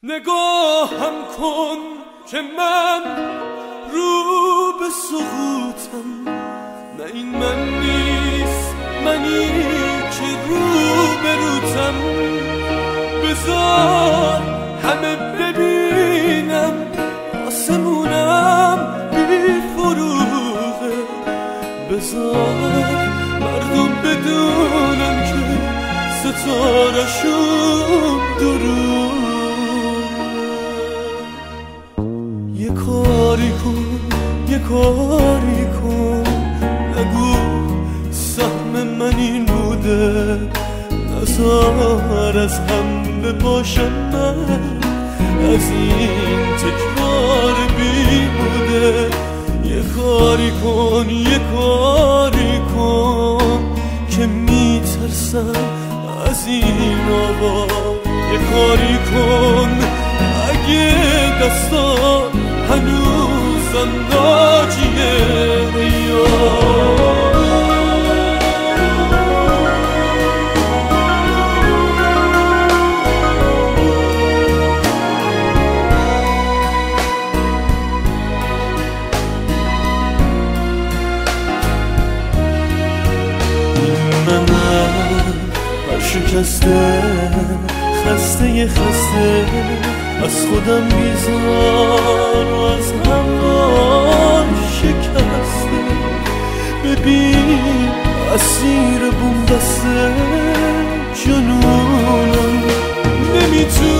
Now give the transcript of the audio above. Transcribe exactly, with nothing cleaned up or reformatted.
نگاهم کن که من رو به سقوطم، نه این من نیست منی که رو به روتم. بذار همه ببینم آسمونم بی فروغه، بذار مردم بدونم که ستاره‌شون دروغه. یه کاری کن یه کاری کن، نگو سهم من این بوده، نزار از هم بپاشم من از این تکرار بیهوده. یه کاری کن یه کاری کن که میترسم از این آوا. یه کاری کن اگه دستان هنوزم ناجیه یا شکسته خسته خسته از خودم بیزار و از همان شکسته. ببین اسیر بوم دسته جنونم، نمیتونم